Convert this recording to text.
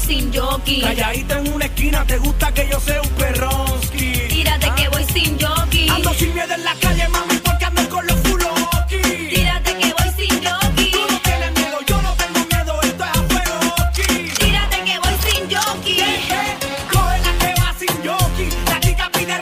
sin jockey. Calladita en una esquina, te gusta que yo sea un perronski. Tírate que voy sin jockey. Ando sin miedo en la calle, mami.